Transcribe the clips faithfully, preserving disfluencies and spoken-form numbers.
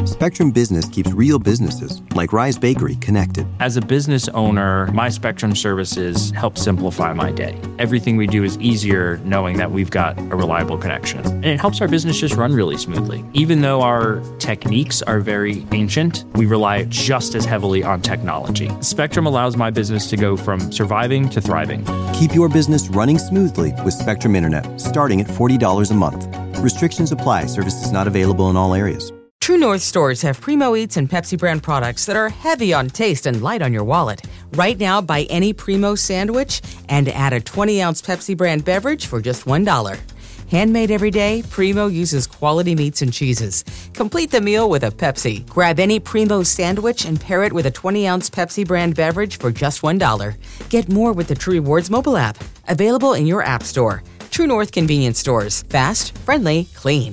Spectrum Business keeps real businesses, like Rise Bakery, connected. As a business owner, my Spectrum services help simplify my day. Everything we do is easier knowing that we've got a reliable connection. And it helps our business just run really smoothly. Even though our techniques are very ancient, we rely just as heavily on technology. Spectrum allows my business to go from surviving to thriving. Keep your business running smoothly with Spectrum Internet, starting at forty dollars a month. Restrictions apply. Services not available in all areas. True North stores have Primo Eats and Pepsi brand products that are heavy on taste and light on your wallet. Right now, buy any Primo sandwich and add a twenty-ounce Pepsi brand beverage for just one dollar. Handmade every day, Primo uses quality meats and cheeses. Complete the meal with a Pepsi. Grab any Primo sandwich and pair it with a twenty-ounce Pepsi brand beverage for just one dollar. Get more with the True Rewards mobile app. Available in your app store. True North convenience stores. Fast, friendly, clean.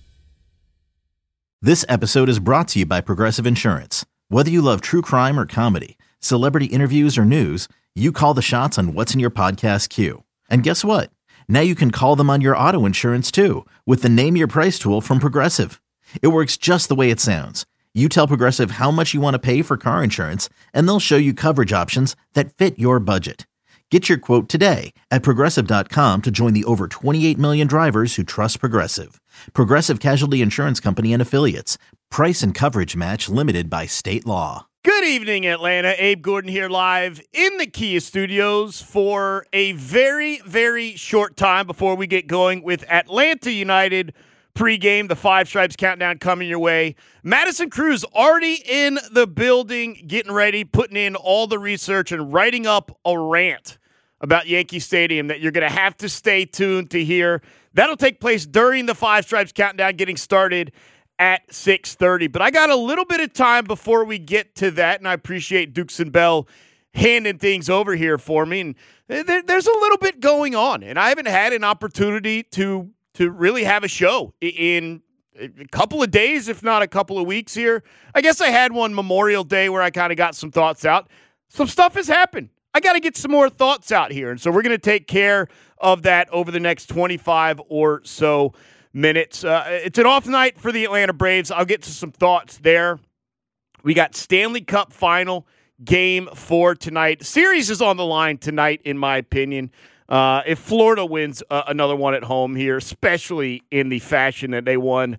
This episode is brought to you by Progressive Insurance. Whether you love true crime or comedy, celebrity interviews or news, you call the shots on what's in your podcast queue. And guess what? Now you can call them on your auto insurance too with the Name Your Price tool from Progressive. It works just the way it sounds. You tell Progressive how much you want to pay for car insurance, and they'll show you coverage options that fit your budget. Get your quote today at Progressive dot com to join the over twenty-eight million drivers who trust Progressive. Progressive Casualty Insurance Company and Affiliates. Price and coverage match limited by state law. Good evening, Atlanta. Abe Gordon here live in the Kia studios for a very, very short time before we get going with Atlanta United pregame. The Five Stripes countdown coming your way. Madison Cruz already in the building, getting ready, putting in all the research and writing up a rant about Yankee Stadium that you're going to have to stay tuned to hear. That'll take place during the Five Stripes countdown getting started at six thirty. But I got a little bit of time before we get to that, and I appreciate Dukes and Bell handing things over here for me. And there, there's a little bit going on, and I haven't had an opportunity to to really have a show in a couple of days, if not a couple of weeks here. I guess I had one Memorial Day where I kind of got some thoughts out. Some stuff has happened. I got to get some more thoughts out here. And so we're going to take care of that over the next twenty-five or so minutes. Uh, it's an off night for the Atlanta Braves. I'll get to some thoughts there. We got Stanley Cup final game four tonight. Series is on the line tonight, in my opinion. Uh, if Florida wins uh, another one at home here, especially in the fashion that they won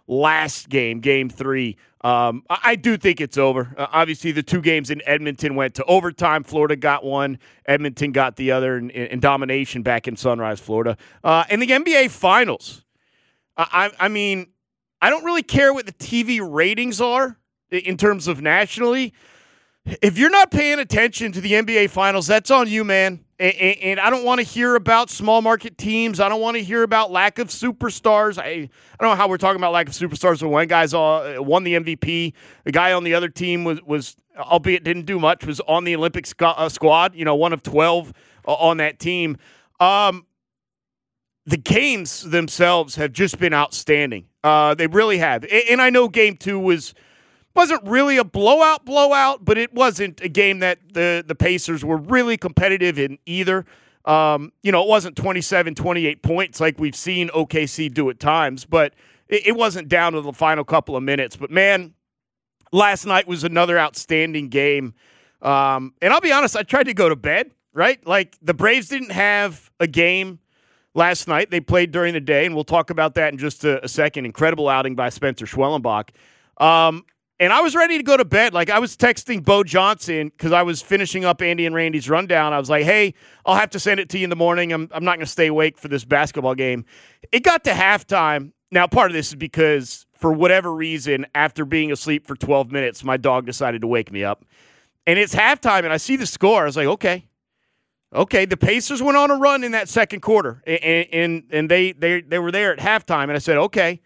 last game, game three, um, I, I do think it's over. Uh, obviously, the two games in Edmonton went to overtime. Florida got one. Edmonton got the other in, in domination back in Sunrise, Florida. Uh, and the N B A Finals, I, I, I mean, I don't really care what the T V ratings are in terms of nationally. If you're not paying attention to the N B A Finals, that's on you, man. And, and, and I don't want to hear about small market teams. I don't want to hear about lack of superstars. I, I don't know how we're talking about lack of superstars when one guy's uh, won the M V P. The guy on the other team was, was albeit didn't do much, was on the Olympic squ- uh, squad, you know, one of twelve uh, on that team. Um, the games themselves have just been outstanding. Uh, they really have. And, and I know game two was – wasn't really a blowout blowout, but it wasn't a game that the, the Pacers were really competitive in either. Um, you know, it wasn't twenty-seven, twenty-eight points like we've seen O K C do at times, but it, it wasn't down to the final couple of minutes. But, man, last night was another outstanding game. Um, and I'll be honest, I tried to go to bed, right? Like, the Braves didn't have a game last night. They played during the day, and we'll talk about that in just a, a second. Incredible outing by Spencer Schwellenbach. Um And I was ready to go to bed. Like, I was texting Bo Johnson because I was finishing up Andy and Randy's rundown. I was like, hey, I'll have to send it to you in the morning. I'm I'm not going to stay awake for this basketball game. It got to halftime. Now, part of this is because, for whatever reason, after being asleep for twelve minutes, my dog decided to wake me up. And it's halftime, and I see the score. I was like, okay. Okay, the Pacers went on a run in that second quarter, and and, and they, they, they were there at halftime. And I said, okay.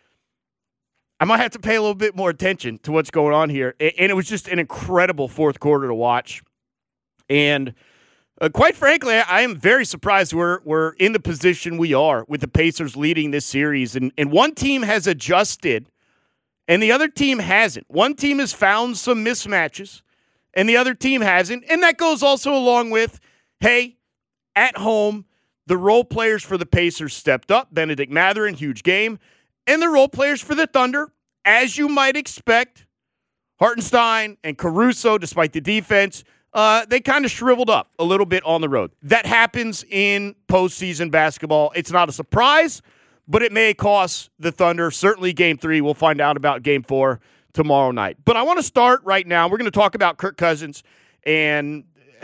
I might have to pay a little bit more attention to what's going on here. And it was just an incredible fourth quarter to watch. And uh, quite frankly, I am very surprised we're we're in the position we are with the Pacers leading this series. And, and one team has adjusted, and the other team hasn't. One team has found some mismatches, and the other team hasn't. And that goes also along with, hey, at home, the role players for the Pacers stepped up. Bennedict Mathurin, huge game. And the role players for the Thunder as you might expect, Hartenstein and Caruso, despite the defense, uh, they kind of shriveled up a little bit on the road. That happens in postseason basketball. It's not a surprise, but it may cost the Thunder. Certainly game three. We'll find out about game four tomorrow night. But I want to start right now. We're going to talk about Kirk Cousins and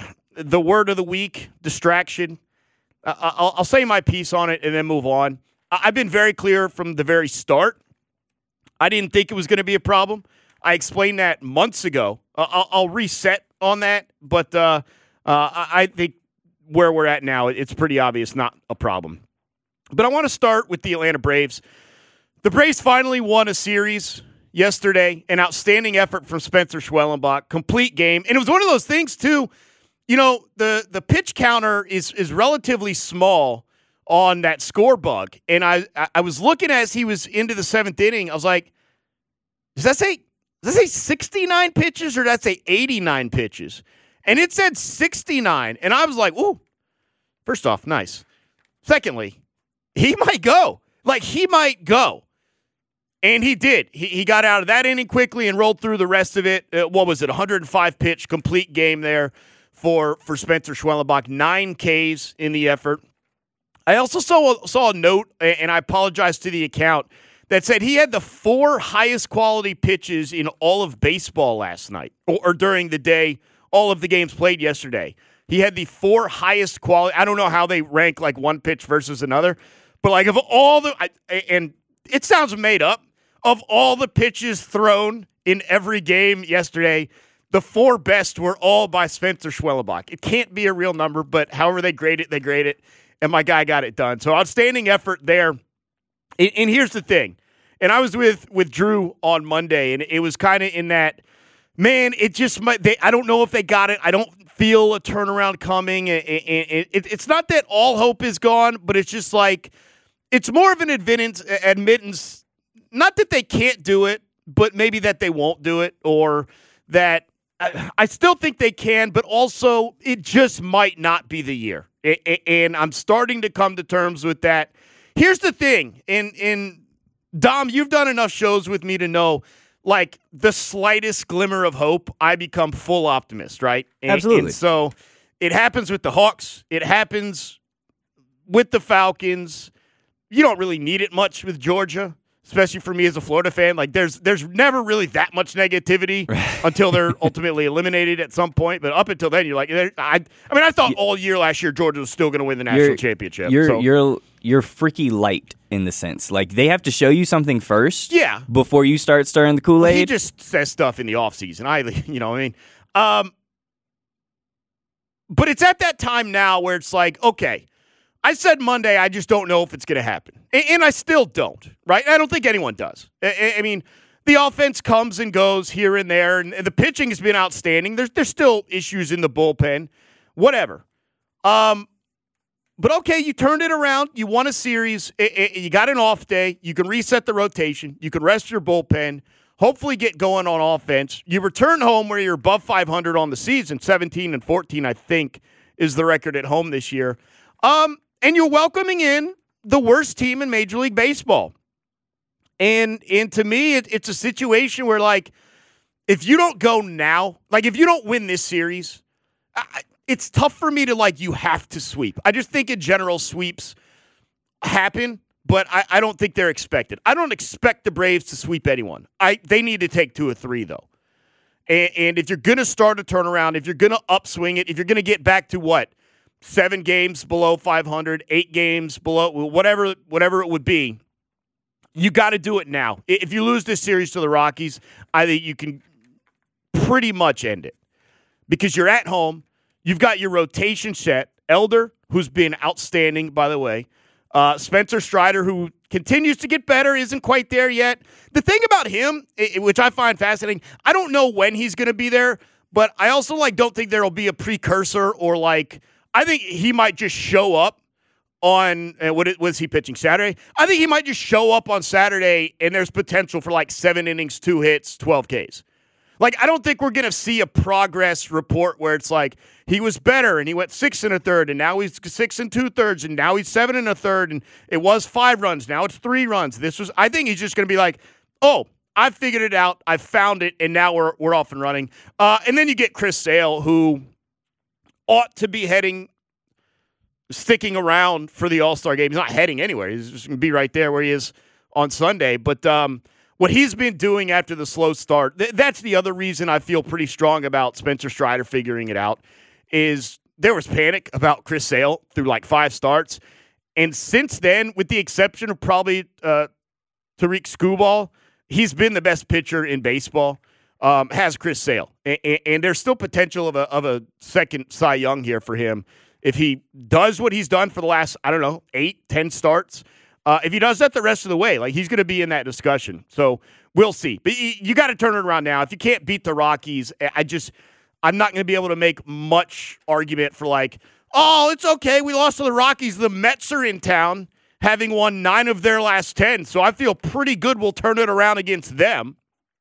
the word of the week, distraction. Uh, I'll, I'll say my piece on it and then move on. I've been very clear from the very start. I didn't think it was going to be a problem. I explained that months ago. Uh, I'll, I'll reset on that, but uh, uh, I think where we're at now, it's pretty obvious not a problem. But I want to start with the Atlanta Braves. The Braves finally won a series yesterday. An outstanding effort from Spencer Schwellenbach. Complete game. And it was one of those things, too. You know, the, the pitch counter is is relatively small on that score bug. And I, I was looking as he was into the seventh inning. I was like, does that say... Does that say sixty-nine pitches or does that say eighty-nine pitches? And it said sixty-nine. And I was like, ooh, first off, nice. Secondly, he might go. Like, he might go. And he did. He, he got out of that inning quickly and rolled through the rest of it. Uh, what was it, one hundred five pitch complete game there for, for Spencer Schwellenbach. Nine Ks in the effort. I also saw, saw a note, and I apologize to the account, that said he had the four highest quality pitches in all of baseball last night, or, or during the day, all of the games played yesterday. He had the four highest quality. I don't know how they rank like one pitch versus another, but like of all the, I, and it sounds made up, of all the pitches thrown in every game yesterday, the four best were all by Spencer Schwellenbach. It can't be a real number, but however they grade it, they grade it, and my guy got it done. So outstanding effort there. And, and here's the thing. And I was with, with Drew on Monday, and it was kind of in that, man, it just might, they, I don't know if they got it. I don't feel a turnaround coming. It, it, it, it's not that all hope is gone, but it's just like, it's more of an admittance, admittance, not that they can't do it, but maybe that they won't do it, or that I, I still think they can, but also it just might not be the year. It, it, and I'm starting to come to terms with that. Here's the thing, in in Dom, you've done enough shows with me to know, like, the slightest glimmer of hope, I become full optimist, right? And, Absolutely. And so it happens with the Hawks. It happens with the Falcons. You don't really need it much with Georgia, especially for me as a Florida fan. Like, there's there's never really that much negativity until they're ultimately eliminated at some point. But up until then, you're like, I, I mean, I thought all year last year Georgia was still going to win the national you're, championship. You're so. you're you're freaky light in the sense. Like, they have to show you something first yeah. before you start stirring the Kool-Aid. Well, he just says stuff in the offseason. I, you know what I mean? Um, but it's at that time now where it's like, okay, I said Monday, I just don't know if it's going to happen. And, and I still don't, right? I don't think anyone does. I, I mean, the offense comes and goes here and there, and the pitching has been outstanding. There's, there's still issues in the bullpen, whatever. Um, But, okay, you turned it around. You won a series. It, it, you got an off day. You can reset the rotation. You can rest your bullpen, hopefully get going on offense. You return home where you're above five hundred on the season. seventeen and fourteen, I think, is the record at home this year. Um, and you're welcoming in the worst team in Major League Baseball. And, and to me, it, it's a situation where, like, if you don't go now, like, if you don't win this series, I, it's tough for me to, like, you have to sweep. I just think in general sweeps happen, but I, I don't think they're expected. I don't expect the Braves to sweep anyone. I They need to take two or three, though. And, and if you're going to start a turnaround, if you're going to upswing it, if you're going to get back to what, seven games below five hundred, eight games below, whatever, whatever it would be, you got to do it now. If you lose this series to the Rockies, I think you can pretty much end it because you're at home. You've got your rotation set. Elder, who's been outstanding, by the way. Uh, Spencer Strider, who continues to get better, isn't quite there yet. The thing about him, it, which I find fascinating, I don't know when he's going to be there, but I also like don't think there will be a precursor or like I think he might just show up on uh, what was he pitching Saturday? I think he might just show up on Saturday, and there's potential for like seven innings, two hits, twelve Ks. Like, I don't think we're going to see a progress report where it's like he was better and he went six and a third and now he's six and two thirds and now he's seven and a third and it was five runs. Now it's three runs. This was, I think he's just going to be like, oh, I figured it out. I found it, and now we're we're off and running. Uh, and then you get Chris Sale, who ought to be heading, sticking around for the All-Star game. He's not heading anywhere. He's just going to be right there where he is on Sunday. But um, what he's been doing after the slow start, th- that's the other reason I feel pretty strong about Spencer Strider figuring it out, is there was panic about Chris Sale through like five starts. And since then, with the exception of probably uh, Tariq Skubal, he's been the best pitcher in baseball, um, has Chris Sale. And, and, and there's still potential of a, of a second Cy Young here for him. If he does what he's done for the last, I don't know, eight, ten starts, uh, if he does that the rest of the way, like he's going to be in that discussion. So we'll see. But you, you got to turn it around now. If you can't beat the Rockies, I just, I'm not going to be able to make much argument for like, oh, it's okay. We lost to the Rockies. The Mets are in town, having won nine of their last ten. So I feel pretty good we'll turn it around against them.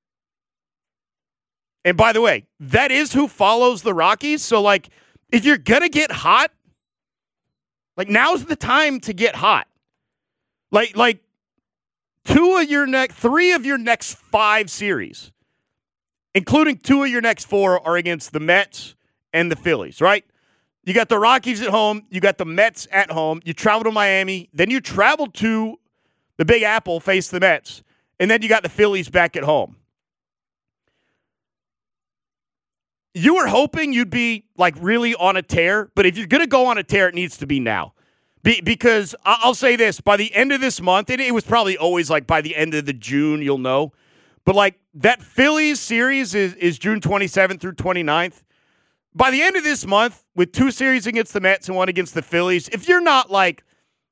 And by the way, that is who follows the Rockies. So, like, if you're going to get hot, like, now's the time to get hot. Like, like two of your next, three of your next five series, including two of your next four, are against the Mets and the Phillies, right? You got the Rockies at home. You got the Mets at home. You travel to Miami. Then you travel to the Big Apple, face the Mets. And then you got the Phillies back at home. You were hoping you'd be, like, really on a tear. But if you're going to go on a tear, it needs to be now. Be- because I'll say this. By the end of this month, and it was probably always, like, by the end of the June, you'll know. But, like, that Phillies series is, is June twenty-seventh through twenty-ninth. By the end of this month, with two series against the Mets and one against the Phillies, if you're not, like,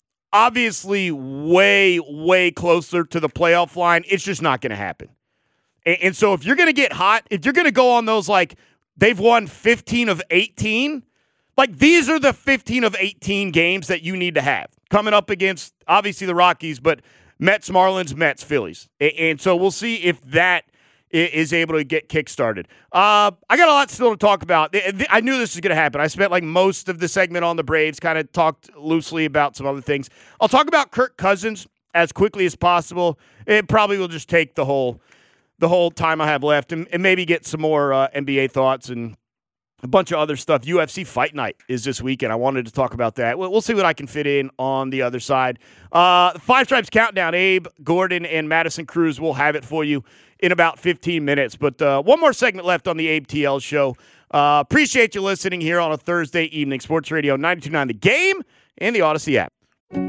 obviously way, way closer to the playoff line, it's just not going to happen. And, and so if you're going to get hot, if you're going to go on those, like, they've won fifteen of eighteen, like, these are the fifteen of eighteen games that you need to have coming up against, obviously, the Rockies, but Mets, Marlins, Mets, Phillies. And, and so we'll see if that is able to get kickstarted. Uh, I got a lot still to talk about. I knew this was going to happen. I spent like most of the segment on the Braves, kind of talked loosely about some other things. I'll talk about Kirk Cousins as quickly as possible. It probably will just take the whole the whole time I have left, and, and maybe get some more uh, N B A thoughts and a bunch of other stuff. U F C Fight Night is this weekend. I wanted to talk about that. We'll, we'll see what I can fit in on the other side. Uh, the Five Stripes Countdown, Abe, Gordon, and Madison Cruz will have it for you in about fifteen minutes. But uh, one more segment left on the Abe T L show. Uh, appreciate you listening here on a Thursday evening. Sports Radio ninety-two point nine The Game and the Odyssey app.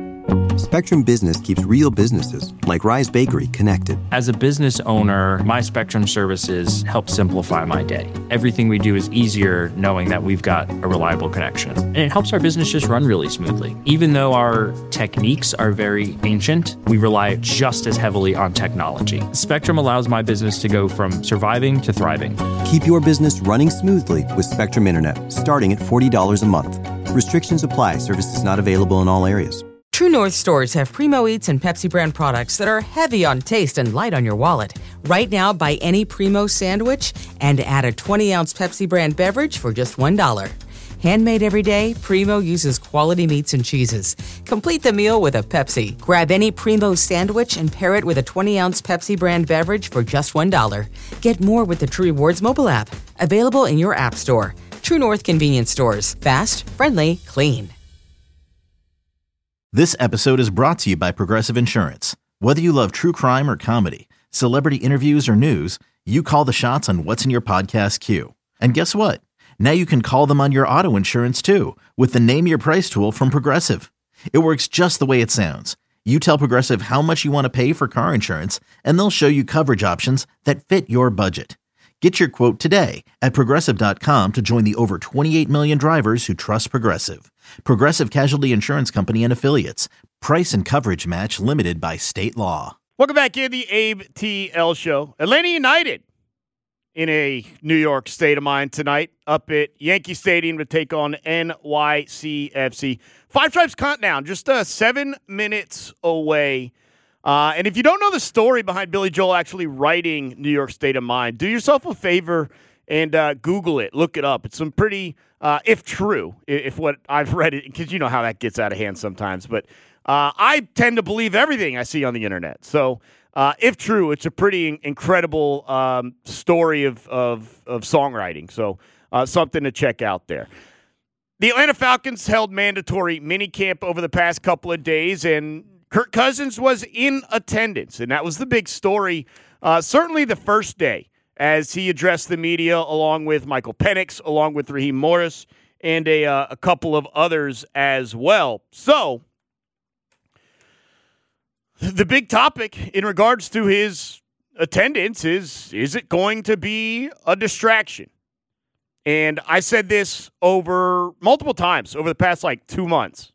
Spectrum Business keeps real businesses, like Rise Bakery, connected. As a business owner, my Spectrum services help simplify my day. Everything we do is easier knowing that we've got a reliable connection. And it helps our business just run really smoothly. Even though our techniques are very ancient, we rely just as heavily on technology. Spectrum allows my business to go from surviving to thriving. Keep your business running smoothly with Spectrum Internet, starting at forty dollars a month. Restrictions apply. Services not available in all areas. True North stores have Primo Eats and Pepsi brand products that are heavy on taste and light on your wallet. Right now, buy any Primo sandwich and add a twenty-ounce Pepsi brand beverage for just one dollar. Handmade every day, Primo uses quality meats and cheeses. Complete the meal with a Pepsi. Grab any Primo sandwich and pair it with a twenty-ounce Pepsi brand beverage for just one dollar. Get more with the True Rewards mobile app. Available in your app store. True North convenience stores. Fast, friendly, clean. This episode is brought to you by Progressive Insurance. Whether you love true crime or comedy, celebrity interviews or news, you call the shots on what's in your podcast queue. And guess what? Now you can call them on your auto insurance too, with the Name Your Price tool from Progressive. It works just the way it sounds. You tell Progressive how much you want to pay for car insurance, and they'll show you coverage options that fit your budget. Get your quote today at Progressive dot com to join the over twenty-eight million drivers who trust Progressive. Progressive Casualty Insurance Company and Affiliates. Price and coverage match limited by state law. Welcome back in the Abe T L show. Atlanta United in a New York state of mind tonight up at Yankee Stadium to take on N Y C F C. Five Stripes Countdown, just uh, seven minutes away. Uh, and if you don't know the story behind Billy Joel actually writing New York State of Mind, do yourself a favor and uh, Google it. Look it up. It's some pretty, uh, if true, if what I've read it, because you know how that gets out of hand sometimes. But uh, I tend to believe everything I see on the internet. So Uh, if true, it's a pretty incredible um, story of, of, of songwriting. So uh, something to check out there. The Atlanta Falcons held mandatory minicamp over the past couple of days, and Kirk Cousins was in attendance, and that was the big story, uh, certainly the first day, as he addressed the media along with Michael Penix, along with Raheem Morris, and a, uh, a couple of others as well. So, the big topic in regards to his attendance is, is it going to be a distraction? And I said this over multiple times over the past, like, two months.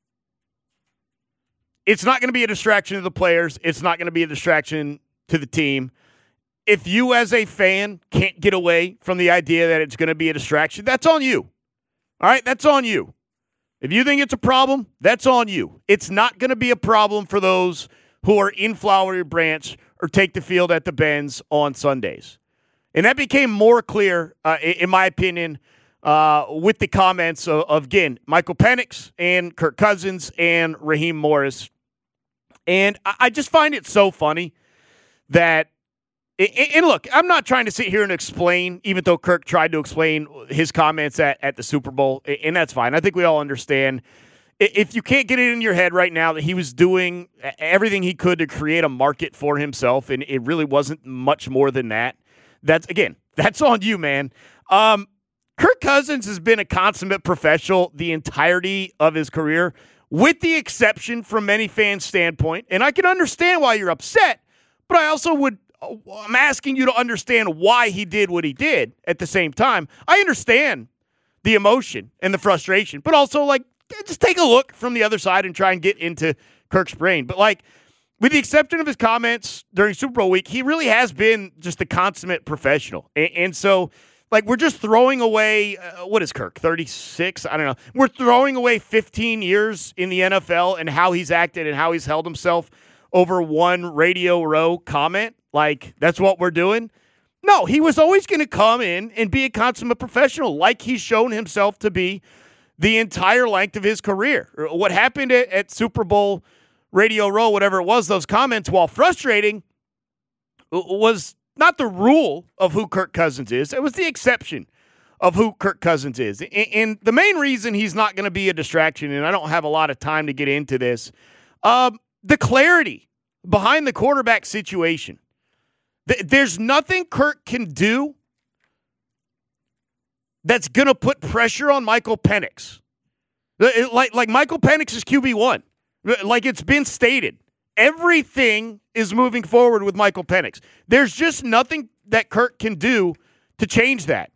It's not going to be a distraction to the players. It's not going to be a distraction to the team. If you as a fan can't get away from the idea that it's going to be a distraction, that's on you. All right? That's on you. If you think it's a problem, that's on you. It's not going to be a problem for those who are in Flowery Branch or take the field at the Benz on Sundays. And that became more clear, uh, in my opinion, uh, with the comments of, of, again, Michael Penix and Kirk Cousins and Raheem Morris. And I, I just find it so funny that, and look, I'm not trying to sit here and explain, even though Kirk tried to explain his comments at, at the Super Bowl, and that's fine. I think we all understand. If you can't get it in your head right now that he was doing everything he could to create a market for himself, and it really wasn't much more than that, that's, again, that's on you, man. Um, Kirk Cousins has been a consummate professional the entirety of his career, with the exception from many fans' standpoint. And I can understand why you're upset, but I also would, I'm asking you to understand why he did what he did at the same time. I understand the emotion and the frustration, but also, like, just take a look from the other side and try and get into Kirk's brain. But, like, with the exception of his comments during Super Bowl week, he really has been just a consummate professional. And, and so, like, we're just throwing away, uh, what is Kirk, thirty-six? I don't know. We're throwing away fifteen years in the N F L and how he's acted and how he's held himself over one Radio Row comment. Like, that's what we're doing? No, he was always going to come in and be a consummate professional like he's shown himself to be the entire length of his career. What happened at, at Super Bowl Radio Row, whatever it was, those comments, while frustrating, was not the rule of who Kirk Cousins is. It was the exception of who Kirk Cousins is. And, and the main reason he's not going to be a distraction, and I don't have a lot of time to get into this, um, the clarity behind the quarterback situation. Th- there's nothing Kirk can do that's going to put pressure on Michael Penix. Like, like Michael Penix is Q B one. Like it's been stated. Everything is moving forward with Michael Penix. There's just nothing that Kirk can do to change that.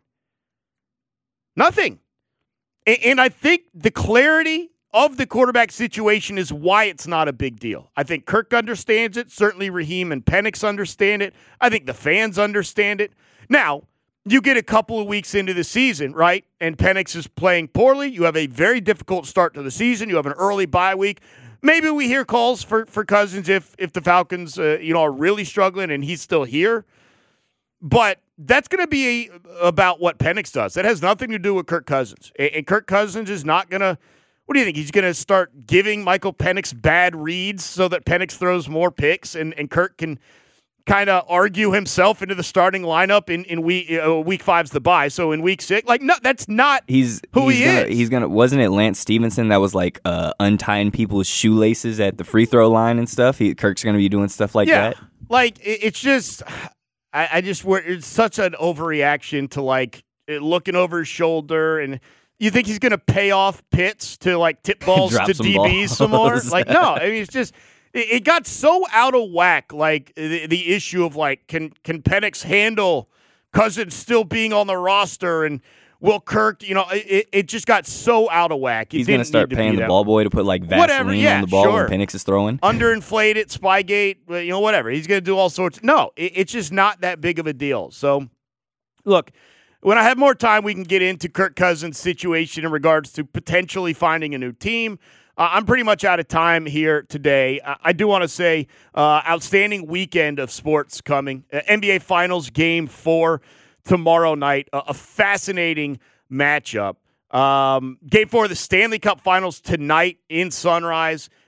Nothing. And, and I think the clarity of the quarterback situation is why it's not a big deal. I think Kirk understands it. Certainly Raheem and Penix understand it. I think the fans understand it. Now, you get a couple of weeks into the season, right? And Penix is playing poorly. You have a very difficult start to the season. You have an early bye week. Maybe we hear calls for, for Cousins if if the Falcons uh, you know are really struggling and he's still here. But that's going to be a, about what Penix does. That has nothing to do with Kirk Cousins. And, and Kirk Cousins is not going to, what do you think? He's going to start giving Michael Penix bad reads so that Penix throws more picks and, and Kirk can kind of argue himself into the starting lineup in, in week uh, week five's the bye. So in week six, like, no, that's not he's, who he's he gonna, is. He's gonna. Wasn't it Lance Stevenson that was like uh, untying people's shoelaces at the free throw line and stuff? He, Kirk's gonna be doing stuff like yeah, that. Like it, it's just, I, I just it's such an overreaction to like looking over his shoulder, and you think he's gonna pay off Pitts to like tip balls to D Bs balls. Some more? Like no, I mean it's just. It got so out of whack, like the, the issue of like, can can Penix handle Cousins still being on the roster, and will Kirk, you know, it, it just got so out of whack. It He's going to start paying the ball boy to put like Vaseline whatever, yeah, on the ball sure. when Penix is throwing. Underinflate it, Spygate, you know, whatever. He's going to do all sorts. No, it, it's just not that big of a deal. So, look, when I have more time, we can get into Kirk Cousins' situation in regards to potentially finding a new team. Uh, I'm pretty much out of time here today. I, I do want to say uh, outstanding weekend of sports coming. Uh, N B A Finals Game four tomorrow night. Uh, a fascinating matchup. Um, game four of the Stanley Cup Finals tonight in Sunrise.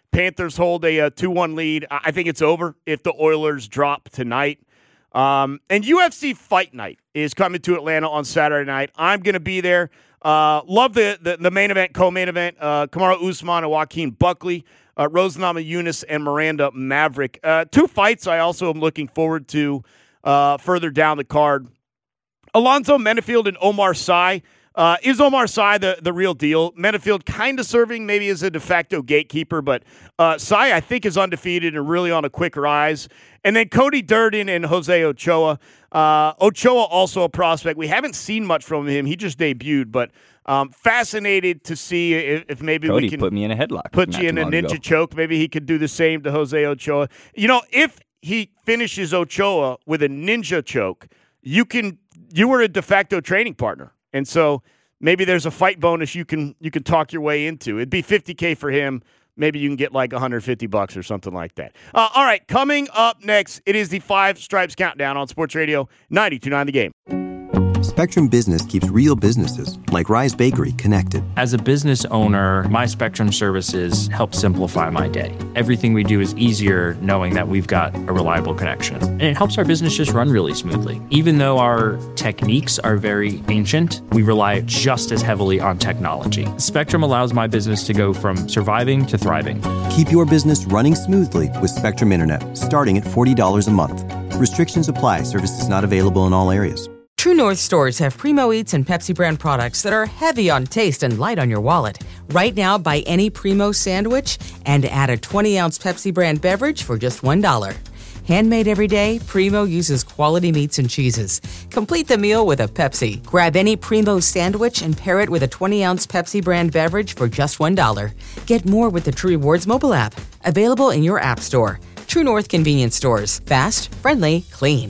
Panthers hold a two one lead. I think it's over if the Oilers drop tonight. Um, and U F C Fight Night is coming to Atlanta on Saturday night. I'm going to be there. Uh, love the, the the main event, co-main event. Uh, Kamaru Usman and Joaquin Buckley, uh, Rose Namajunas and Miranda Maverick. Uh, two fights I also am looking forward to uh, further down the card. Alonzo Menefield and Omar Sy. Uh, is Omar Sy the, the real deal? Menefield kind of serving maybe as a de facto gatekeeper, but uh, Sy, I think, is undefeated and really on a quick rise. And then Cody Durden and Jose Ochoa. Uh, Ochoa also a prospect. We haven't seen much from him. He just debuted, but um, fascinated to see if, if maybe Cody we can put me in a headlock. Put you in a ninja ago. choke. Maybe he could do the same to Jose Ochoa. You know, if he finishes Ochoa with a ninja choke, you can you were a de facto training partner. And so maybe there's a fight bonus you can you can talk your way into. It'd be fifty K for him. Maybe you can get like one hundred fifty bucks or something like that. Uh, all right, coming up next, it is the Five Stripes Countdown on Sports Radio ninety-two point nine The Game. Spectrum Business keeps real businesses, like Rise Bakery, connected. As a business owner, my Spectrum services help simplify my day. Everything we do is easier knowing that we've got a reliable connection. And it helps our business just run really smoothly. Even though our techniques are very ancient, we rely just as heavily on technology. Spectrum allows my business to go from surviving to thriving. Keep your business running smoothly with Spectrum Internet, starting at forty dollars a month. Restrictions apply. Services not available in all areas. True North stores have Primo Eats and Pepsi brand products that are heavy on taste and light on your wallet. Right now, buy any Primo sandwich and add a twenty ounce Pepsi brand beverage for just one dollar. Handmade every day, Primo uses quality meats and cheeses. Complete the meal with a Pepsi. Grab any Primo sandwich and pair it with a twenty ounce Pepsi brand beverage for just one dollar. Get more with the True Rewards mobile app. Available in your app store. True North convenience stores. Fast, friendly, clean.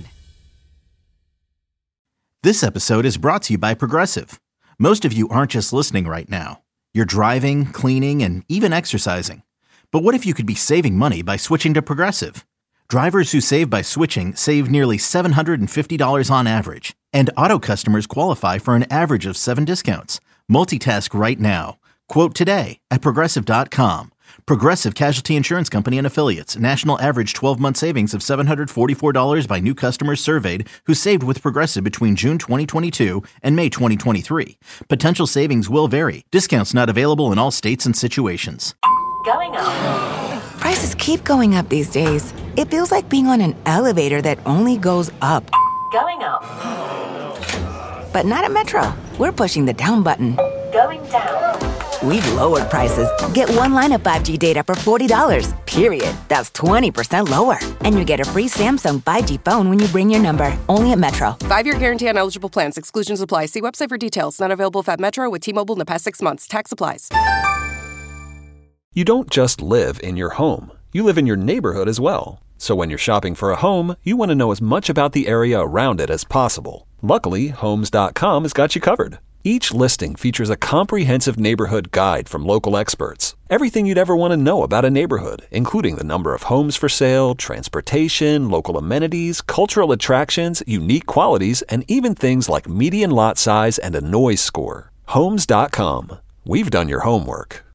This episode is brought to you by Progressive. Most of you aren't just listening right now. You're driving, cleaning, and even exercising. But what if you could be saving money by switching to Progressive? Drivers who save by switching save nearly seven hundred fifty dollars on average. And auto customers qualify for an average of seven discounts. Multitask right now. Quote today at Progressive dot com. Progressive Casualty Insurance Company and Affiliates. National average twelve-month savings of seven hundred forty-four dollars by new customers surveyed who saved with Progressive between June twenty twenty-two and May twenty twenty-three. Potential savings will vary. Discounts not available in all states and situations. Going up. Prices keep going up these days. It feels like being on an elevator that only goes up. Going up. But not at Metro. We're pushing the down button. Going down. We've lowered prices. Get one line of five G data for forty dollars, period. That's twenty percent lower. And you get a free Samsung five G phone when you bring your number. Only at Metro. Five-year guarantee on eligible plans. Exclusions apply. See website for details. Not available at Metro with T-Mobile in the past six months. Tax applies. You don't just live in your home. You live in your neighborhood as well. So when you're shopping for a home, you want to know as much about the area around it as possible. Luckily, Homes dot com has got you covered. Each listing features a comprehensive neighborhood guide from local experts. Everything you'd ever want to know about a neighborhood, including the number of homes for sale, transportation, local amenities, cultural attractions, unique qualities, and even things like median lot size and a noise score. Homes dot com. We've done your homework.